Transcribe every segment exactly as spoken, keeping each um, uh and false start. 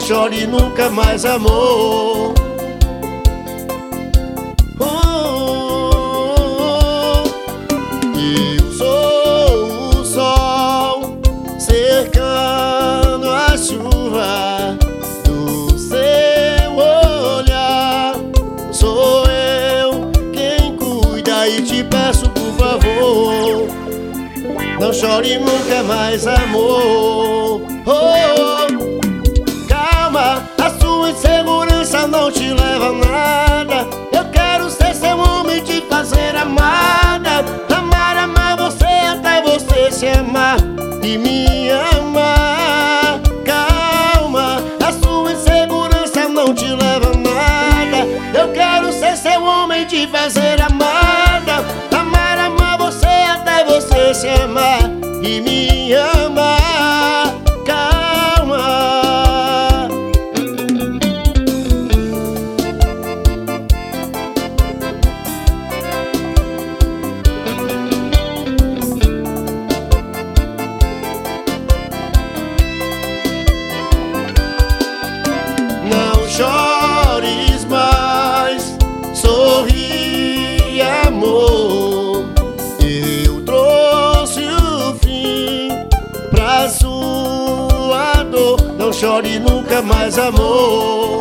chore nunca mais, amor. Oh, eu sou o sol cercando a chuva do seu olhar. Sou eu quem cuida e te peço, por favor, não chore nunca mais, amor. Oh, calma, a sua insegurança não te leva a nada. Eu quero ser seu homem, te fazer amada. Amar, amar você até você se amar e me amar. Calma, a sua insegurança não te leva a nada. Eu quero ser seu homem, te fazer amada. Amar, amar você até você se amar e me amar. Calma. Não chores mais, sorri, amor. Eu trouxe o fim pra sua dor. Não chore nunca mais, amor.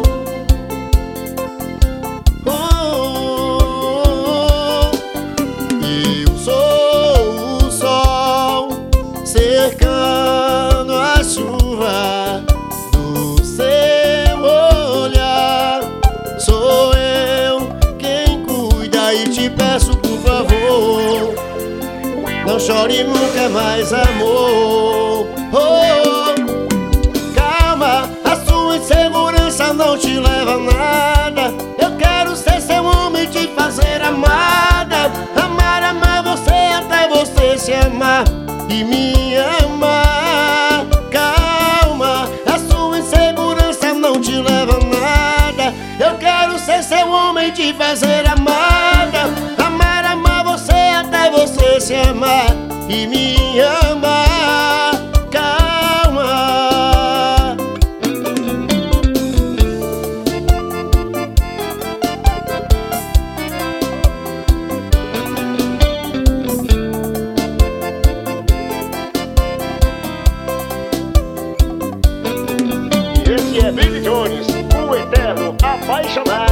Oh, eu sou o sol cercando a chuva do seu olhar. Sou eu quem cuida e te peço, por favor, não chore nunca mais, amor. Oh, calma, a sua insegurança não te leva a nada. Eu quero ser seu homem, te fazer amada. Amar, amar você até você se amar e me amar. Calma, a sua insegurança não te leva a nada. Eu quero ser seu homem, te fazer amada. Amar, amar você até você se amar e me amar. Calma. Esse é Billy Jones, o eterno apaixonado.